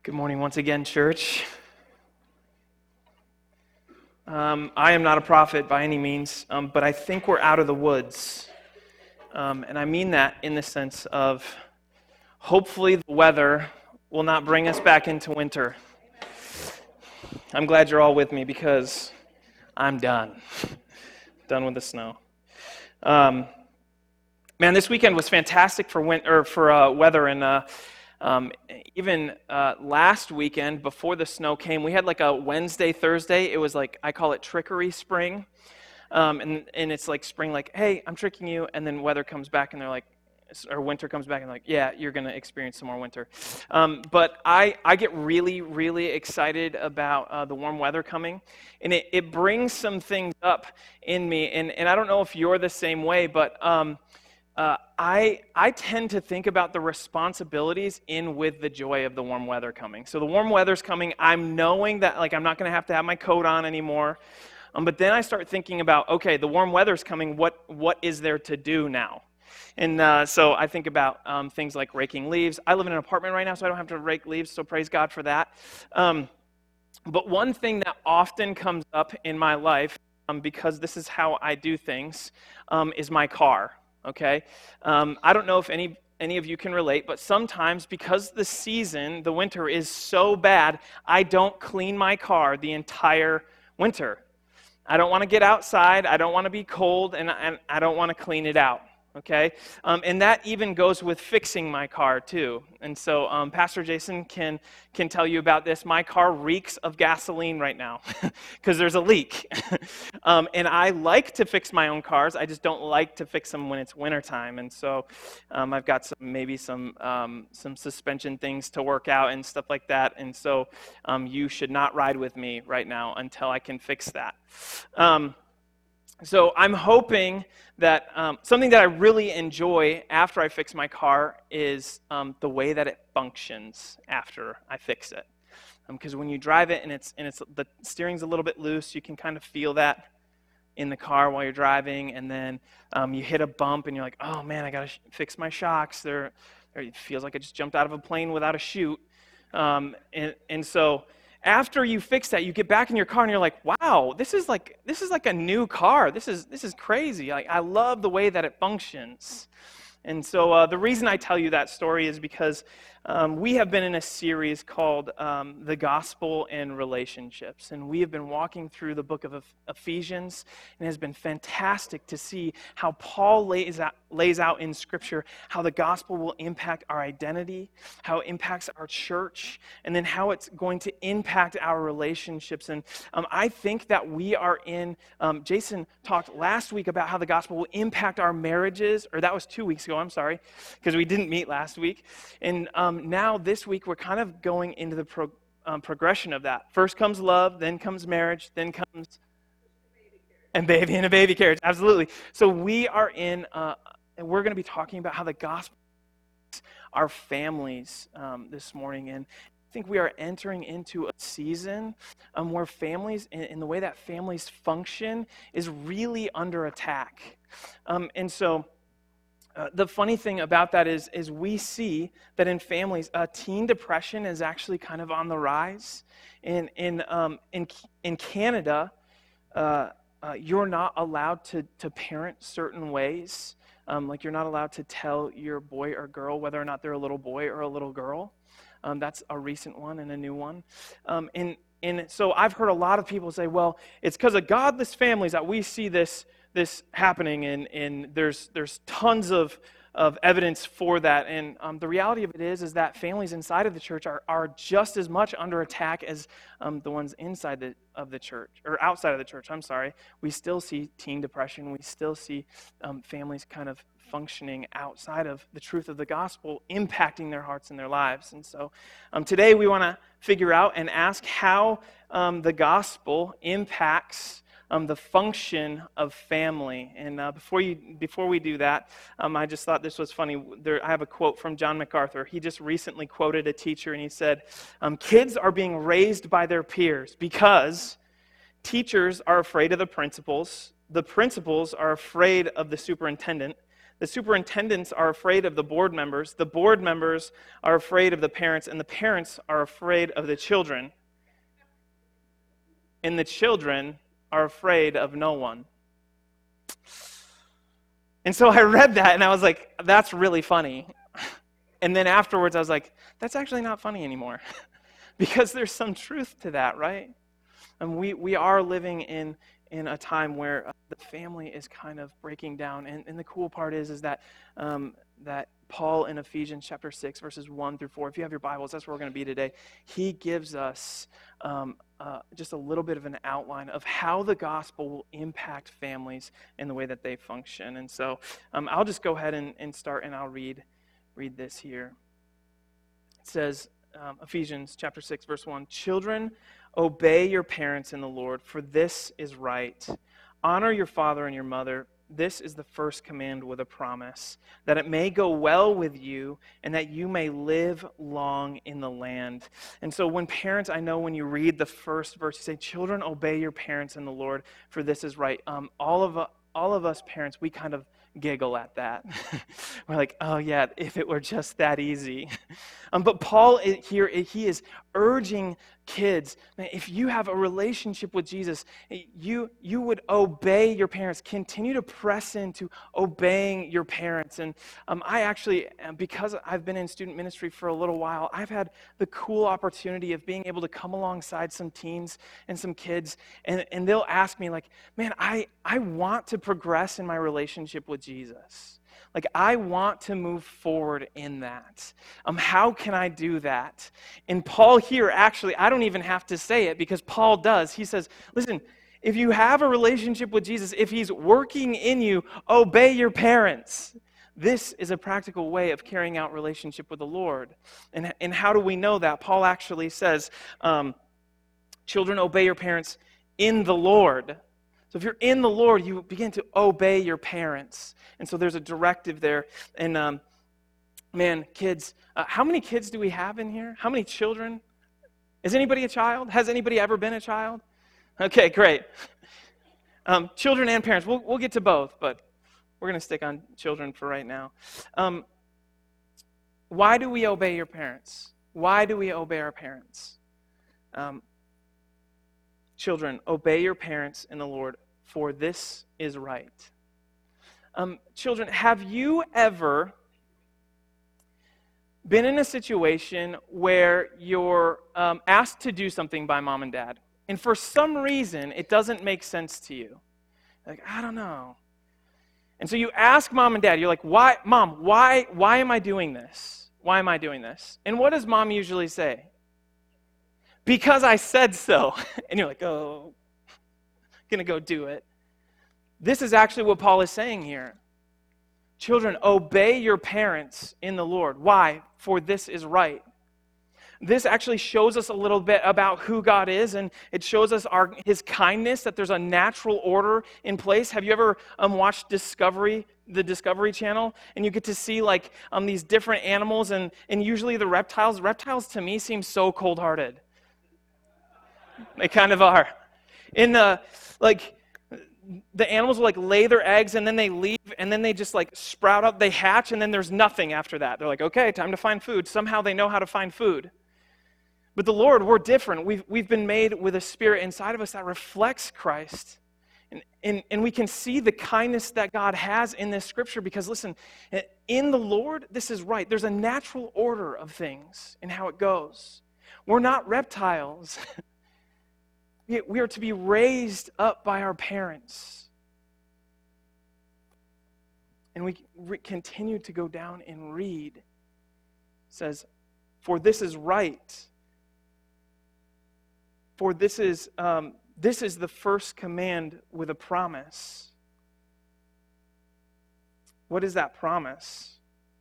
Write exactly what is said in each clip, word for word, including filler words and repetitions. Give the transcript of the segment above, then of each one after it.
Good morning once again, church. Um, I am not a prophet by any means, um, but I think we're out of the woods. Um, and I mean that in the sense of hopefully the weather will not bring us back into winter. I'm glad you're all with me because I'm done. Done with the snow. Um, man, this weekend was fantastic for winter, for uh, weather, and uh, Um, even uh, last weekend, before the snow came, we had like a Wednesday, Thursday. It was like, I call it trickery spring. Um, and, and it's like spring, like, hey, I'm tricking you. And then weather comes back and they're like, or winter comes back and like, yeah, you're going to experience some more winter. Um, but I, I get really, really excited about uh, the warm weather coming. And it, it brings some things up in me. And, and I don't know if you're the same way, but um, Uh, I I tend to think about the responsibilities in with the joy of the warm weather coming. So the warm weather's coming. I'm knowing that like I'm not going to have to have my coat on anymore. Um, but then I start thinking about, okay, the warm weather's coming. What what is there to do now? And uh, so I think about um, things like raking leaves. I live in an apartment right now, so I don't have to rake leaves. So praise God for that. Um, but one thing that often comes up in my life, um, because this is how I do things, um, is my car. Okay, um, I don't know if any any of you can relate, but sometimes because the season, the winter, is so bad, I don't clean my car the entire winter. I don't want to get outside, I don't want to be cold, and, and I don't want to clean it out. Okay, um, and that even goes with fixing my car too. And so um, Pastor Jason can can tell you about this. My car reeks of gasoline right now because there's a leak. um, and I like to fix my own cars. I just don't like to fix them when it's wintertime. And so um, I've got some maybe some um, some suspension things to work out and stuff like that. And so um, you should not ride with me right now until I can fix that. Um, So I'm hoping that um, something that I really enjoy after I fix my car is um, the way that it functions after I fix it. Because um, when you drive it and it's and it's the steering's a little bit loose, you can kind of feel that in the car while you're driving, and then um, you hit a bump and you're like, oh man, I gotta sh- fix my shocks. They're, they're, it feels like I just jumped out of a plane without a chute. Um, and and so. After you fix that, you get back in your car and you're like, "Wow, this is like this is like a new car. This is this is crazy. Like I love the way that it functions." And so uh, the reason I tell you that story is because um, we have been in a series called um, The Gospel and Relationships. And we have been walking through the book of Ephesians, and it has been fantastic to see how Paul lays out, lays out in Scripture how the gospel will impact our identity, how it impacts our church, and then how it's going to impact our relationships. And um, I think that we are in, um, Jason talked last week about how the gospel will impact our marriages, or that was two weeks ago, I'm sorry, because we didn't meet last week. And um, now this week we're kind of going into the pro, um, progression of that. First comes love, then comes marriage, then comes and baby and a baby carriage. Absolutely. So we are in, uh, and we're going to be talking about how the gospel our families um, this morning. And I think we are entering into a season um, where families, and, and the way that families function, is really under attack. Um, and so uh, the funny thing about that is, is we see that in families, uh, teen depression is actually kind of on the rise. In in um, in in Canada, uh, uh, you're not allowed to to parent certain ways. Um, like you're not allowed to tell your boy or girl whether or not they're a little boy or a little girl. Um, that's a recent one and a new one. Um, and, and so I've heard a lot of people say, well, it's because of godless families that we see this this happening, and, and there's there's tons of, of evidence for that. And um, the reality of it is, is that families inside of the church are, are just as much under attack as um, the ones inside the, of the church, or outside of the church, I'm sorry. We still see teen depression. We still see um, families kind of functioning outside of the truth of the gospel, impacting their hearts and their lives. And so um, today we want to figure out and ask how um, the gospel impacts Um, the function of family. And uh, before you, before we do that, um, I just thought this was funny. There, I have a quote from John MacArthur. He just recently quoted a teacher, and he said, um, kids are being raised by their peers because teachers are afraid of the principals, the principals are afraid of the superintendent, The superintendents are afraid of the board members. The board members are afraid of the parents, and the parents are afraid of the children. And the children are afraid of no one. And so I read that, and I was like, that's really funny. And then afterwards, I was like, that's actually not funny anymore. Because there's some truth to that, right? And we, we are living in, in a time where uh, the family is kind of breaking down. And, and the cool part is, is that, um, that Paul in Ephesians chapter six, verses one through four, if you have your Bibles, that's where we're going to be today. He gives us um, uh, just a little bit of an outline of how the gospel will impact families in the way that they function. And so um, I'll just go ahead and, and start, and I'll read, read this here. It says, um, Ephesians chapter six, verse one, "Children, obey your parents in the Lord, for this is right. Honor your father and your mother. This is the first command with a promise, that it may go well with you and that you may live long in the land." And so when parents, I know when you read the first verse, you say, "Children, obey your parents in the Lord, for this is right." Um, all of all of us parents, we kind of giggle at that. We're like, oh yeah, if it were just that easy. Um, but Paul here, he is urging kids, man, if you have a relationship with Jesus, you you would obey your parents. Continue to press into obeying your parents. And um, I actually, because I've been in student ministry for a little while, I've had the cool opportunity of being able to come alongside some teens and some kids, and, and they'll ask me like, man, I, I want to progress in my relationship with Jesus. Like, I want to move forward in that. Um, how can I do that? And Paul here, actually, I don't even have to say it because Paul does. He says, listen, if you have a relationship with Jesus, if he's working in you, obey your parents. This is a practical way of carrying out relationship with the Lord. And, and how do we know that? Paul actually says, um, children, obey your parents in the Lord. So if you're in the Lord, you begin to obey your parents. And so there's a directive there. And um, man, kids, uh, how many kids do we have in here? How many children? Is anybody a child? Has anybody ever been a child? Okay, great. Um, children and parents. We'll, we'll get to both, but we're going to stick on children for right now. Um, why do we obey your parents? Why do we obey our parents? Um, children, obey your parents in the Lord, for this is right. Um, children, have you ever been in a situation where you're um, asked to do something by mom and dad, and for some reason it doesn't make sense to you? Like, I don't know. And so you ask mom and dad, you're like, why, mom, why, why am I doing this? Why am I doing this? And what does mom usually say? Because I said so. And you're like, oh, gonna go do it. This is actually what Paul is saying here. Children, obey your parents in the Lord. Why? For this is right. This actually shows us a little bit about who God is, and it shows us our his kindness, that there's a natural order in place. Have you ever um, watched Discovery, the Discovery Channel? And you get to see like um, these different animals, and, and usually the reptiles. Reptiles to me seem so cold-hearted. They kind of are. In the, like, the animals will like lay their eggs and then they leave and then they just like sprout up, they hatch, and then there's nothing after that. They're like, okay, time to find food. Somehow they know how to find food. But the Lord, we're different. We've, we've been made with a spirit inside of us that reflects Christ. And, and, and we can see the kindness that God has in this scripture because, listen, in the Lord, this is right. There's a natural order of things and how it goes. We're not reptiles. We are to be raised up by our parents. And we re- continue to go down and read. It says, for this is right. For this is, um, this is the first command with a promise. What is that promise?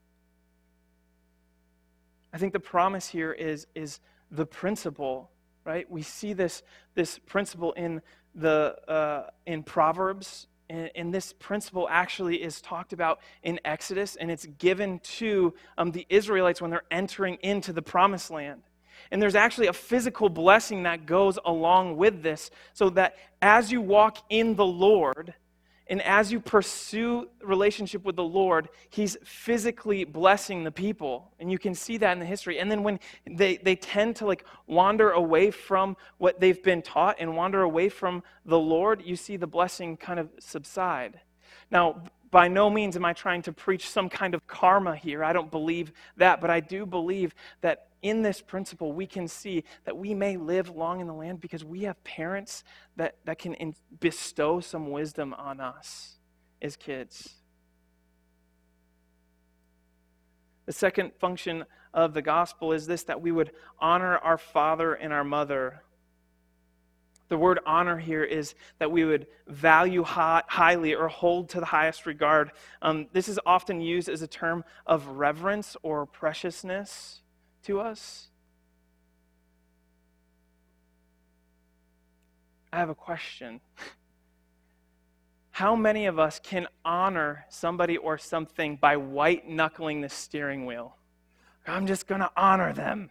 I think the promise here is, is the principle. Right? We see this, this principle in the uh, in Proverbs, and, and this principle actually is talked about in Exodus, and it's given to um, the Israelites when they're entering into the Promised Land. And there's actually a physical blessing that goes along with this, so that as you walk in the Lord, And as you pursue relationship with the Lord, he's physically blessing the people. And you can see that in the history. And then when they, they tend to like wander away from what they've been taught and wander away from the Lord, you see the blessing kind of subside. Now, by no means am I trying to preach some kind of karma here. I don't believe that. But I do believe that in this principle, we can see that we may live long in the land because we have parents that, that can in, bestow some wisdom on us as kids. The second function of the gospel is this, that we would honor our father and our mother. The word honor here is that we would value high, highly or hold to the highest regard. Um, this is often used as a term of reverence or preciousness to us. I have a question. How many of us can honor somebody or something by white-knuckling the steering wheel? I'm just going to honor them.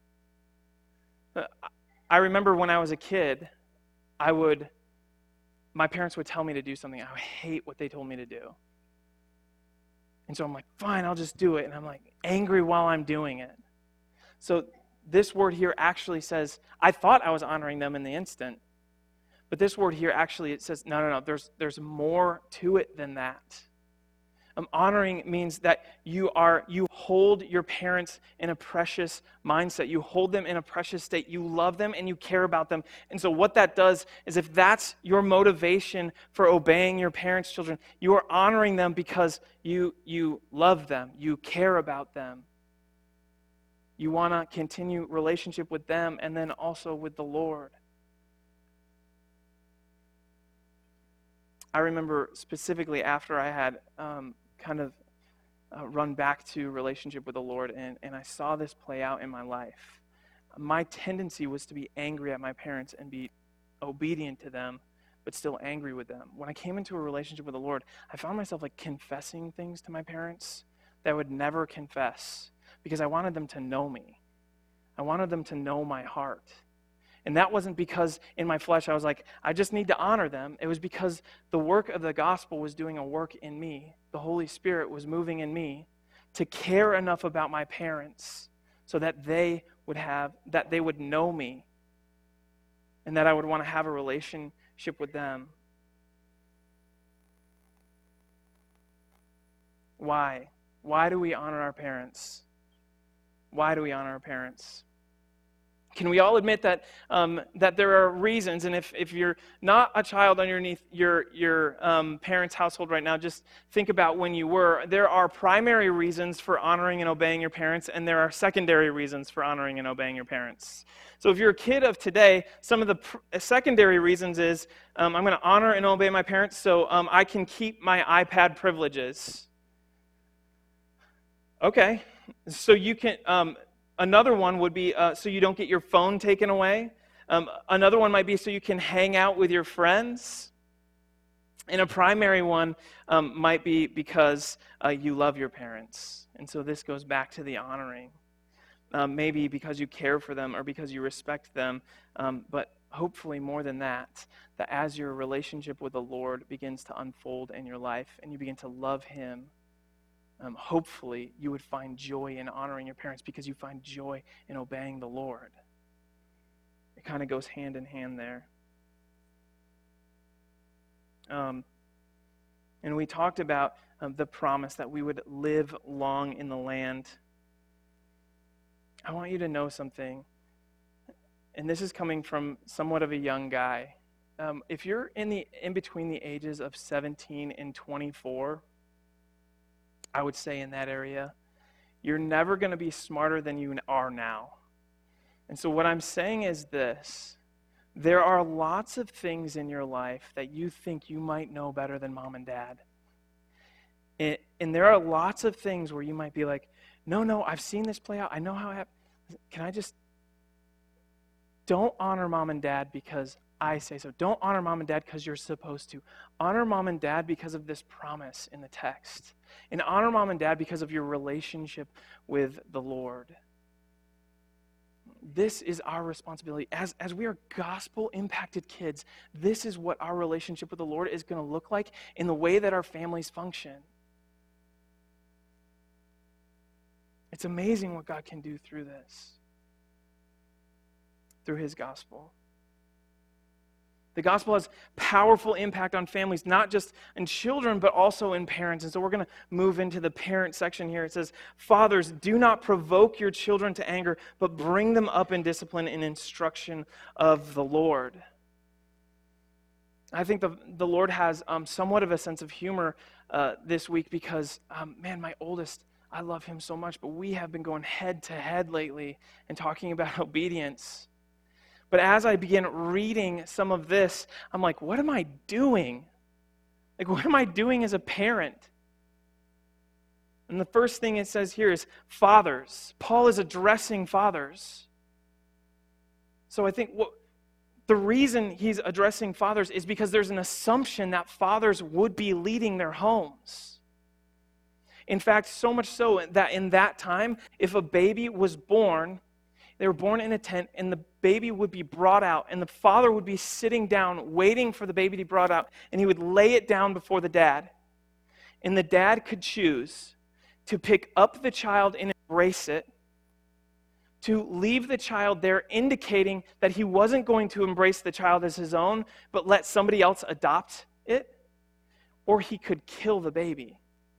I remember when I was a kid, I would, my parents would tell me to do something. I would hate what they told me to do. And so I'm like, fine, I'll just do it. And I'm like angry while I'm doing it. So this word here actually says, I thought I was honoring them in the instant. But this word here actually, it says, no, no, no, there's, there's more to it than that. Um, honoring means that you are you hold your parents in a precious mindset. You hold them in a precious state. You love them and you care about them. And so what that does is if that's your motivation for obeying your parents' children, you are honoring them because you you love them. You care about them. You want to continue relationship with them and then also with the Lord. I remember specifically after I had um, kind of uh, run back to relationship with the Lord and, and I saw this play out in my life. My tendency was to be angry at my parents and be obedient to them, but still angry with them. When I came into a relationship with the Lord, I found myself like confessing things to my parents that I would never confess because I wanted them to know me. I wanted them to know my heart. And that wasn't because in my flesh I was like, I just need to honor them. It was because the work of the gospel was doing a work in me. The Holy Spirit was moving in me to care enough about my parents so that they would have, that they would know me and that I would want to have a relationship with them. Why? Why do we honor our parents? Why do we honor our parents? Can we all admit that um, that there are reasons, and if, if you're not a child underneath your, your um, parents' household right now, just think about when you were. There are primary reasons for honoring and obeying your parents, and there are secondary reasons for honoring and obeying your parents. So if you're a kid of today, some of the pr- secondary reasons is, um, I'm going to honor and obey my parents so um, I can keep my iPad privileges. Okay, so you can... Um, Another one would be uh, so you don't get your phone taken away. Um, another one might be so you can hang out with your friends. And a primary one um, might be because uh, you love your parents. And so this goes back to the honoring. Um, maybe because you care for them or because you respect them. Um, but hopefully more than that, that as your relationship with the Lord begins to unfold in your life and you begin to love Him, Um, hopefully you would find joy in honoring your parents because you find joy in obeying the Lord. It kind of goes hand in hand there. Um, and we talked about um, the promise that we would live long in the land. I want you to know something, and this is coming from somewhat of a young guy. Um, if you're in the in between the ages of seventeen and twenty-four, I would say in that area, you're never going to be smarter than you are now. And so what I'm saying is this. There are lots of things in your life that you think you might know better than mom and dad. And, and there are lots of things where you might be like, no, no, I've seen this play out. I know how it happened. Can I just... Don't honor mom and dad because I say so. Don't honor mom and dad because you're supposed to. Honor mom and dad because of this promise in the text. And honor mom and dad because of your relationship with the Lord. this is our responsibility. As, as we are gospel-impacted kids, this is what our relationship with the Lord is going to look like in the way that our families function. It's amazing what God can do through this, through his gospel. The gospel has powerful impact on families, not just in children, but also in parents. And so we're going to move into the parent section here. It says, fathers, do not provoke your children to anger, but bring them up in discipline and instruction of the Lord. I think the, the Lord has um, somewhat of a sense of humor uh, this week because, um, man, my oldest, I love him so much, but we have been going head to head lately and talking about obedience. But as I begin reading some of this, I'm like, what am I doing? Like, what am I doing as a parent? And the first thing it says here is fathers. Paul is addressing fathers. So I think what the reason he's addressing fathers is because there's an assumption that fathers would be leading their homes. In fact, so much so that in that time, if a baby was born, they were born in a tent, and the baby would be brought out, and the father would be sitting down, waiting for the baby to be brought out, and he would lay it down before the dad. And the dad could choose to pick up the child and embrace it, to leave the child there, indicating that he wasn't going to embrace the child as his own, but let somebody else adopt it, or he could kill the baby.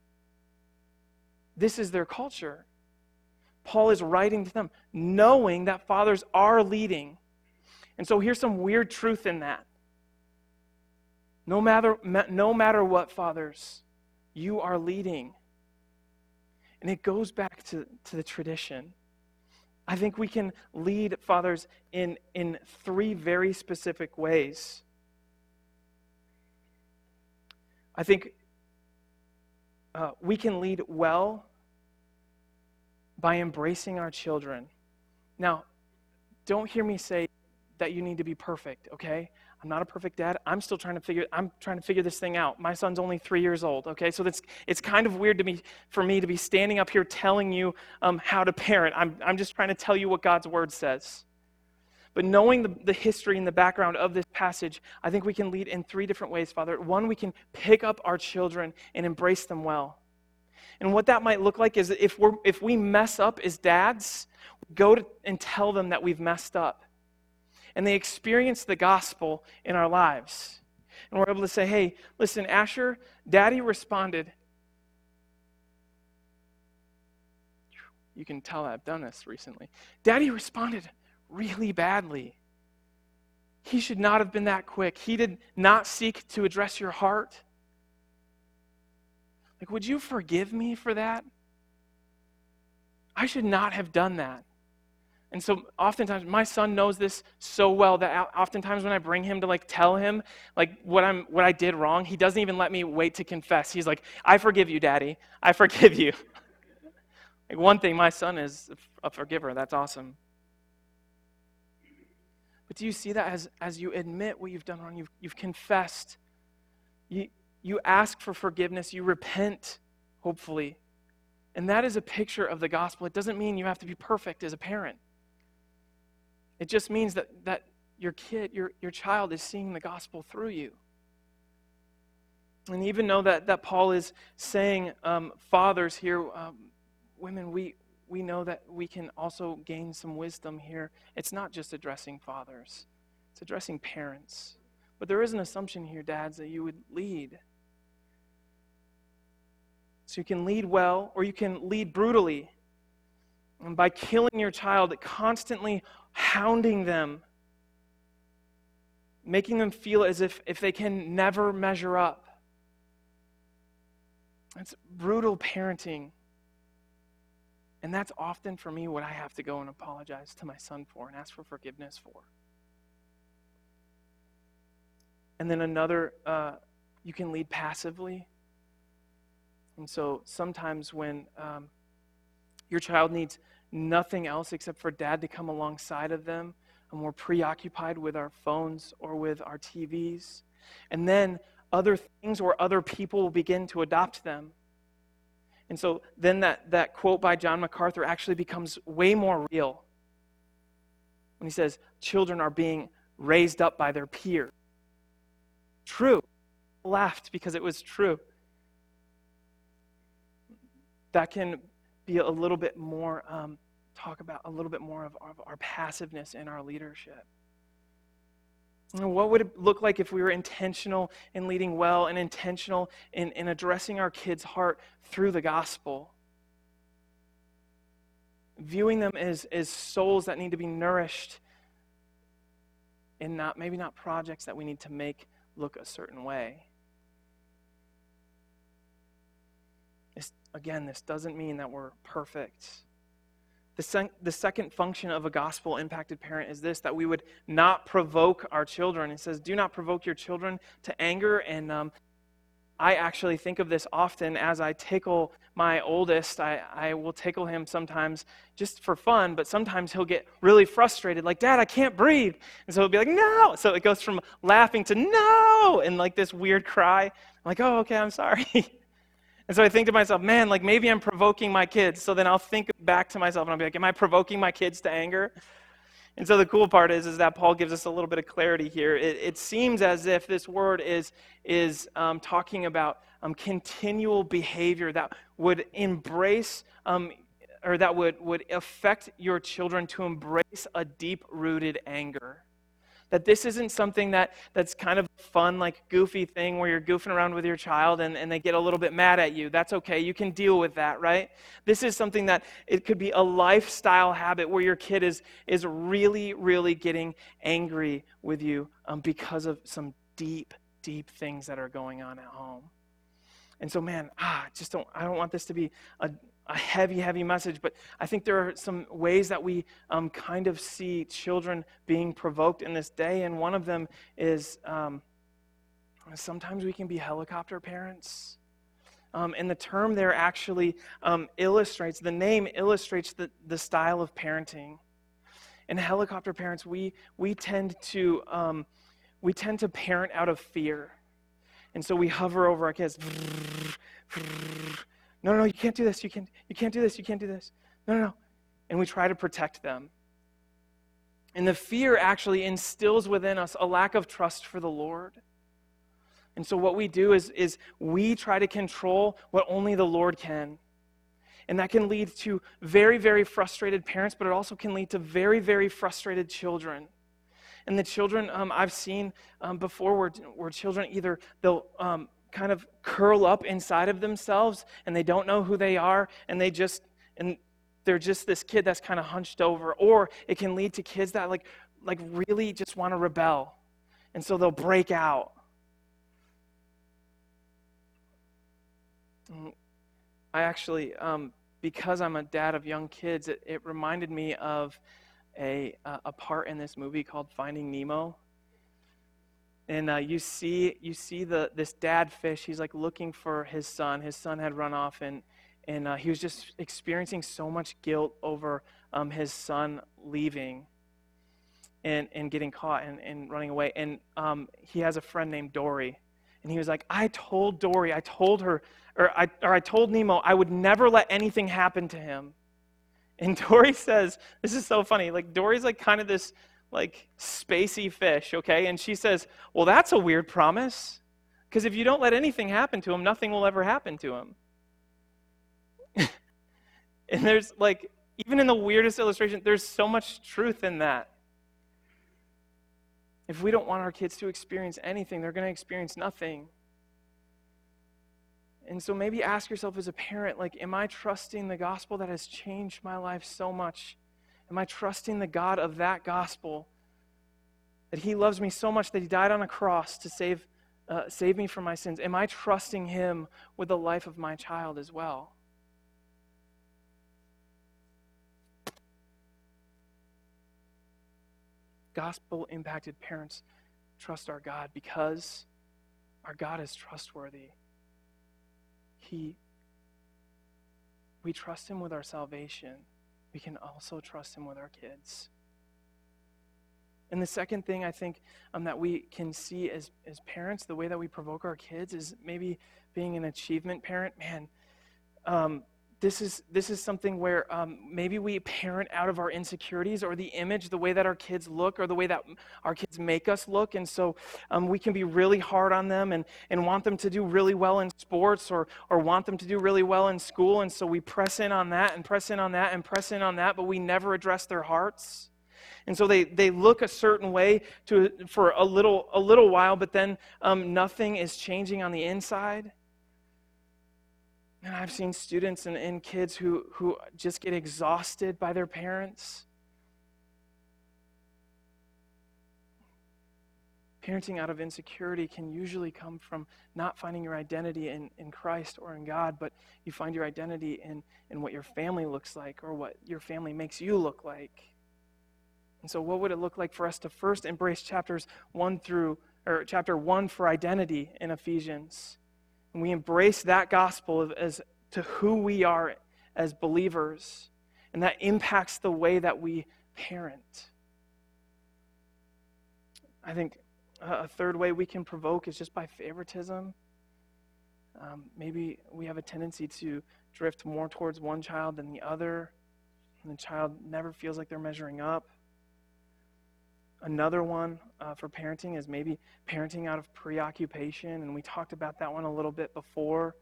This is their culture. Paul is writing to them, knowing that fathers are leading. And so here's some weird truth in that. No matter, no matter what, fathers, you are leading. And it goes back to, to the tradition. I think we can lead fathers in, in three very specific ways. I think uh, we can lead well by embracing our children. Now, don't hear me say that you need to be perfect, okay? I'm not a perfect dad. I'm still trying to figure I'm trying to figure this thing out. My son's only three years old, okay? So that's it's kind of weird to me for me to be standing up here telling you um, how to parent. I'm I'm just trying to tell you what God's word says. But knowing the, the history and the background of this passage, I think we can lead in three different ways, Father. One, we can pick up our children and embrace them well. And what that might look like is if we're if we mess up as dads, go to and tell them that we've messed up. And they experience the gospel in our lives. And we're able to say, hey, listen, Asher, Daddy responded. You can tell I've done this recently. Daddy responded really badly. He should not have been that quick. He did not seek to address your heart. Like, would you forgive me for that? I should not have done that. And so oftentimes, my son knows this so well that oftentimes when I bring him to like tell him like what I'm what I did wrong, he doesn't even let me wait to confess. He's like, I forgive you, Daddy. I forgive you. Like, one thing, my son is a forgiver. That's awesome. But do you see that as, as you admit what you've done wrong, you've, you've confessed, you, you ask for forgiveness, you repent, hopefully. And that is a picture of the gospel. It doesn't mean you have to be perfect as a parent. It just means that, that your kid, your, your child is seeing the gospel through you. And even though that, that Paul is saying, um, fathers here, um, women, we, we know that we can also gain some wisdom here. It's not just addressing fathers. It's addressing parents. But there is an assumption here, dads, that you would lead. So you can lead well, or you can lead brutally. And by killing your child, constantly hounding them, making them feel as if, if they can never measure up. That's brutal parenting. And that's often for me what I have to go and apologize to my son for and ask for forgiveness for. And then another, uh, you can lead passively. And so sometimes when um, your child needs nothing else except for dad to come alongside of them, and we're preoccupied with our phones or with our T Vs, and then other things or other people will begin to adopt them. And so then that, that quote by John MacArthur actually becomes way more real. when he says children are being raised up by their peers. True. I laughed because it was true. That can be a little bit more, um, talk about a little bit more of our, of our passiveness in our leadership. You know, what would it look like if we were intentional in leading well and intentional in, in addressing our kids' heart through the gospel? Viewing them as, as souls that need to be nourished and not maybe not projects that we need to make look a certain way. This, again, this doesn't mean that we're perfect. The, sen- the second function of a gospel-impacted parent is this, that we would not provoke our children. It says, do not provoke your children to anger. And um, I actually think of this often as I tickle my oldest. I, I will tickle him sometimes just for fun, but sometimes he'll get really frustrated, like, Dad, I can't breathe. And so he'll be like, no. So it goes from laughing to no, and like this weird cry. I'm like, oh, okay, I'm sorry. And so I think to myself, man, like maybe I'm provoking my kids. So then I'll think back to myself and I'll be like, am I provoking my kids to anger? And so the cool part is, is that Paul gives us a little bit of clarity here. It, it seems as if this word is, is um, talking about um, continual behavior that would embrace, um, or that would, would affect your children to embrace a deep-rooted anger. That this isn't something that, that's kind of a fun, like goofy thing where you're goofing around with your child and, and they get a little bit mad at you. That's okay. You can deal with that, right? This is something that it could be a lifestyle habit where your kid is, is really, really getting angry with you um, because of some deep, deep things that are going on at home. And so, man, ah, just don't. I don't want this to be a, a heavy, heavy message, but I think there are some ways that we um, kind of see children being provoked in this day, and one of them is um, sometimes we can be helicopter parents. Um, and the term there actually um, illustrates, the name illustrates the, the style of parenting. And helicopter parents, we we tend to um, we tend to parent out of fear. And so we hover over our kids. No, no, no, you can't do this. You can't, you can't do this. You can't do this. No, no, no. And we try to protect them. And the fear actually instills within us a lack of trust for the Lord. And so what we do is, is we try to control what only the Lord can. And that can lead to very, very frustrated parents, but it also can lead to very, very frustrated children. And the children um, I've seen um, before where, where children either they'll um, kind of curl up inside of themselves and they don't know who they are and they just, and they're just this kid that's kind of hunched over. Or it can lead to kids that like, like really just want to rebel. And so they'll break out. I actually, um, because I'm a dad of young kids, it, it reminded me of a uh, a part in this movie called Finding Nemo. And uh, you see you see the this dad fish, he's like looking for his son. His son had run off, and and uh, he was just experiencing so much guilt over um, his son leaving and, and getting caught and, and running away. And um, he has a friend named Dory. And he was like, I told Dory, I told her, or I, or I told Nemo I would never let anything happen to him. And Dory says, this is so funny, like Dory's like kind of this like spacey fish, okay? And she says, well, that's a weird promise, because if you don't let anything happen to him, nothing will ever happen to him. And there's like, even in the weirdest illustration, there's so much truth in that. If we don't want our kids to experience anything, they're going to experience nothing. And so maybe ask yourself as a parent, like, am I trusting the gospel that has changed my life so much? Am I trusting the God of that gospel, that he loves me so much that he died on a cross to save, uh, save me from my sins? Am I trusting him with the life of my child as well? Gospel-impacted parents trust our God because our God is trustworthy. He, we trust him with our salvation. We can also trust him with our kids. And the second thing I think um, that we can see as, as parents, the way that we provoke our kids is maybe being an achievement parent. Man, um, this is this is something where um, maybe we parent out of our insecurities or the image, the way that our kids look or the way that our kids make us look. And so um, we can be really hard on them and, and want them to do really well in sports or, or want them to do really well in school. And so we press in on that and press in on that and press in on that, but we never address their hearts. And so they, they look a certain way to for a little a little while, but then um, nothing is changing on the inside. And I've seen students and, and kids who, who just get exhausted by their parents. Parenting out of insecurity can usually come from not finding your identity in, in Christ or in God, but you find your identity in, in what your family looks like or what your family makes you look like. And so what would it look like for us to first embrace chapters one through, or chapter one for identity in Ephesians? And we embrace that gospel as to who we are as believers. And that impacts the way that we parent. I think a third way we can provoke is just by favoritism. Um, maybe we have a tendency to drift more towards one child than the other. And the child never feels like they're measuring up. Another one uh, for parenting is maybe parenting out of preoccupation, and we talked about that one a little bit before.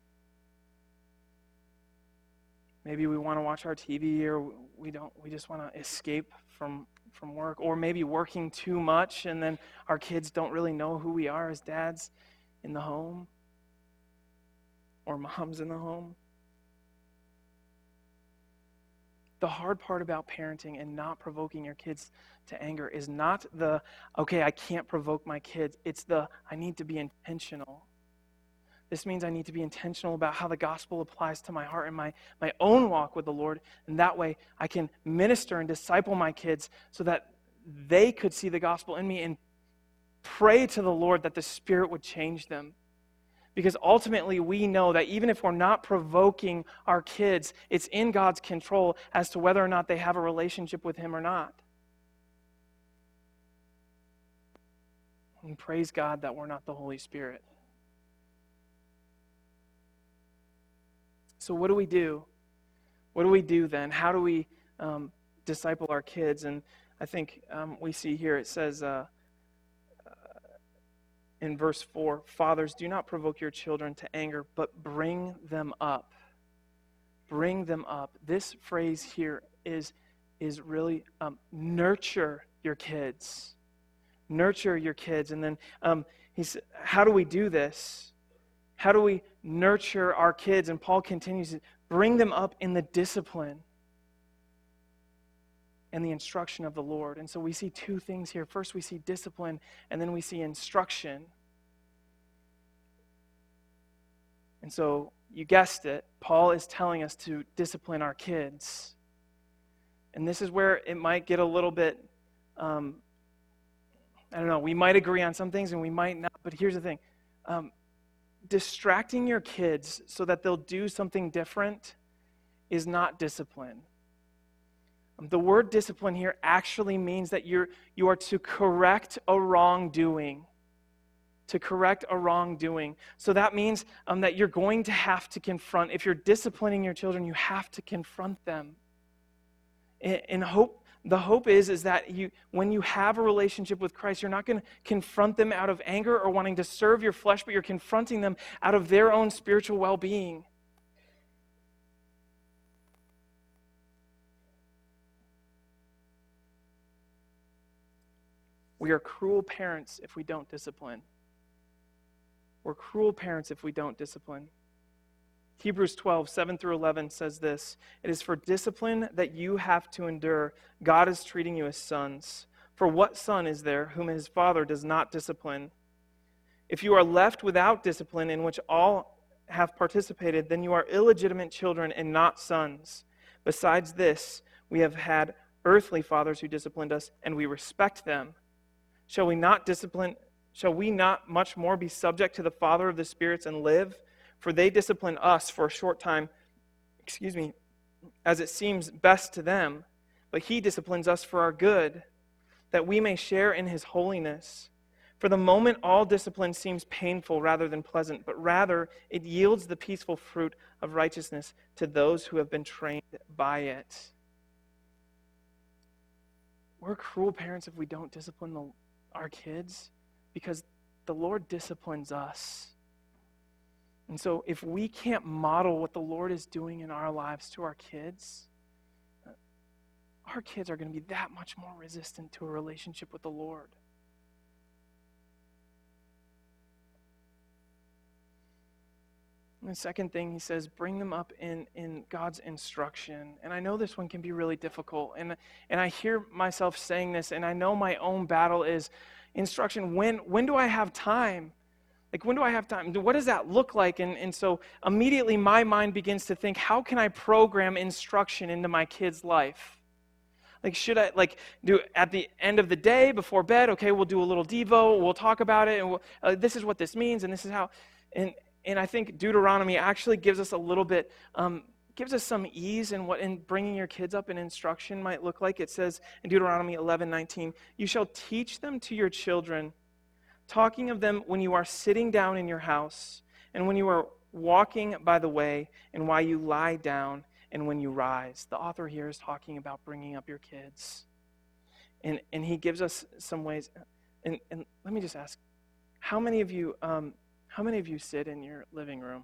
Maybe we want to watch our T V, or we don't. We just want to escape from from work, or maybe working too much, and then our kids don't really know who we are as dads in the home, or moms in the home. The hard part about parenting and not provoking your kids to anger is not the, okay, I can't provoke my kids. It's the, I need to be intentional. This means I need to be intentional about how the gospel applies to my heart and my, my own walk with the Lord. And that way I can minister and disciple my kids so that they could see the gospel in me and pray to the Lord that the Spirit would change them. Because ultimately we know that even if we're not provoking our kids, it's in God's control as to whether or not they have a relationship with Him or not. And praise God that we're not the Holy Spirit. So what do we do? What do we do then? How do we um, disciple our kids? And I think um, we see here it says... Uh, In verse four, fathers, do not provoke your children to anger, but bring them up. Bring them up. This phrase here is, is really um, nurture your kids. Nurture your kids. And then um, he said, how do we do this? How do we nurture our kids? And Paul continues, bring them up in the discipline and the instruction of the Lord. And so we see two things here. First, we see discipline, and then we see instruction. And so, you guessed it, Paul is telling us to discipline our kids. And this is where it might get a little bit, um, I don't know, we might agree on some things and we might not, but here's the thing. Um, distracting your kids so that they'll do something different is not discipline. The word discipline here actually means that you're you are to correct a wrongdoing. To correct a wrongdoing. So that means um, that you're going to have to confront. If you're disciplining your children, you have to confront them. And, and hope the hope is, is that you when you have a relationship with Christ, you're not going to confront them out of anger or wanting to serve your flesh, but you're confronting them out of their own spiritual well-being. We are cruel parents if we don't discipline. We're cruel parents if we don't discipline. Hebrews twelve, seven through eleven says this, it is for discipline that you have to endure. God is treating you as sons. For what son is there whom his father does not discipline? If you are left without discipline in which all have participated, then you are illegitimate children and not sons. Besides this, we have had earthly fathers who disciplined us, and we respect them. Shall we not discipline, shall we not much more be subject to the Father of the spirits and live? For they discipline us for a short time, excuse me, as it seems best to them, but He disciplines us for our good, that we may share in His holiness. For the moment, all discipline seems painful rather than pleasant, but rather it yields the peaceful fruit of righteousness to those who have been trained by it. We're cruel parents if we don't discipline the, our kids, because the Lord disciplines us. And so if we can't model what the Lord is doing in our lives to our kids, our kids are going to be that much more resistant to a relationship with the Lord. And the second thing he says, bring them up in, in God's instruction. And I know this one can be really difficult. And, and I hear myself saying this, and I know my own battle is instruction. When, when do I have time? Like, when do I have time? What does that look like? And, and so immediately my mind begins to think, how can I program instruction into my kid's life? Like, should I, like, do at the end of the day, before bed, okay, we'll do a little Devo, we'll talk about it, and we'll, uh, this is what this means, and this is how, and and I think Deuteronomy actually gives us a little bit, um, gives us some ease in what in bringing your kids up in instruction might look like. It says in Deuteronomy eleven nineteen, you shall teach them to your children, talking of them when you are sitting down in your house, and when you are walking by the way, and while you lie down, and when you rise. The author here is talking about bringing up your kids. And and he gives us some ways. And, and let me just ask, how many of you um, how many of you sit in your living room?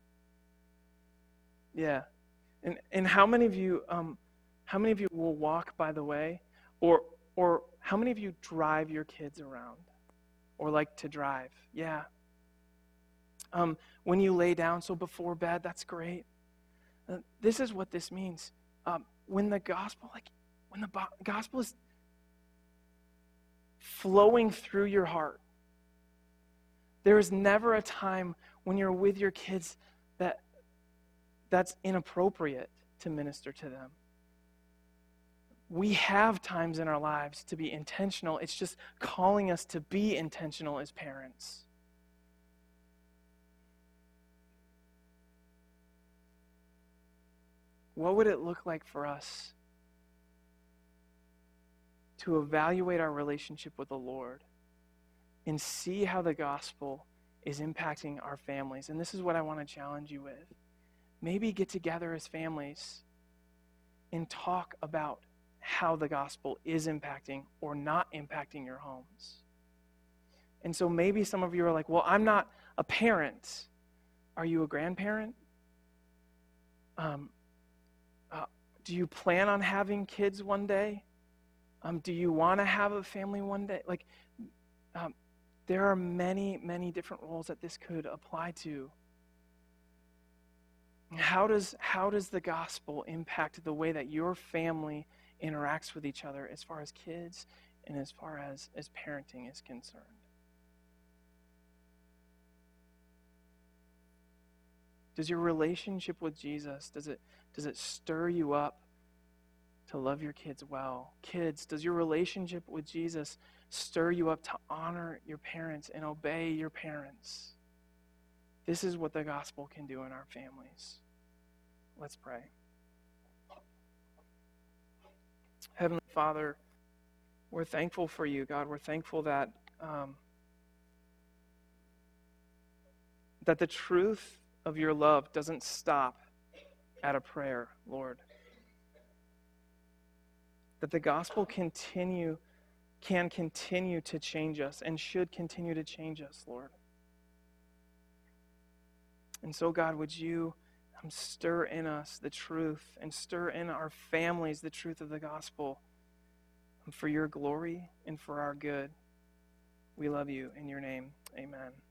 Yeah. And and how many of you um, how many of you will walk by the way? Or or how many of you drive your kids around? Or like to drive? Yeah. Um, when you lay down, so before bed, that's great. Uh, this is what this means. Um, when the gospel, like, when the bo- gospel is flowing through your heart, there is never a time when you're with your kids that that's inappropriate to minister to them. We have times in our lives to be intentional. It's just calling us to be intentional as parents. What would it look like for us to evaluate our relationship with the Lord and see how the gospel is impacting our families? And this is what I want to challenge you with. Maybe get together as families and talk about how the gospel is impacting or not impacting your homes. And so maybe some of you are like, well, I'm not a parent. Are you a grandparent? Um, uh, do you plan on having kids one day? Um, do you want to have a family one day? Like, um, there are many, many different roles that this could apply to. How does how does the gospel impact the way that your family interacts with each other as far as kids and as far as, as parenting is concerned? Does your relationship with Jesus, does it does it stir you up to love your kids well? Kids, does your relationship with Jesus stir you up to honor your parents and obey your parents? This is what the gospel can do in our families. Let's pray. Heavenly Father, we're thankful for you, God. We're thankful that um, that the truth of your love doesn't stop at a prayer, Lord. That the gospel continue can continue to change us and should continue to change us, Lord. And so, God, would you um, stir in us the truth and stir in our families the truth of the gospel for your glory and for our good. We love you. In your name, amen.